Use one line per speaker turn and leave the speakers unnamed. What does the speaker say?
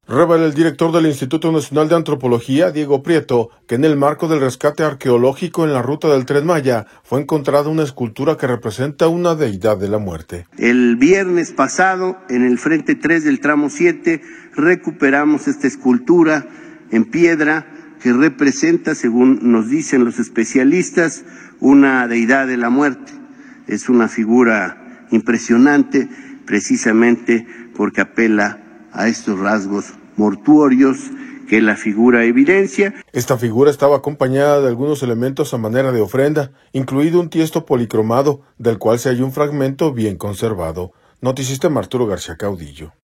Revela el director del Instituto Nacional de Antropología, Diego Prieto, que en el marco del rescate arqueológico en la ruta del Tren Maya fue encontrada una escultura que representa una deidad de la muerte.
El viernes pasado, en el frente 3 del tramo 7, recuperamos esta escultura en piedra que representa, según nos dicen los especialistas, una deidad de la muerte. Es una figura impresionante, precisamente porque apela a estos rasgos mortuorios que la figura evidencia.
Esta figura estaba acompañada de algunos elementos a manera de ofrenda, incluido un tiesto policromado, del cual se halló un fragmento bien conservado. Noticista Arturo García Caudillo.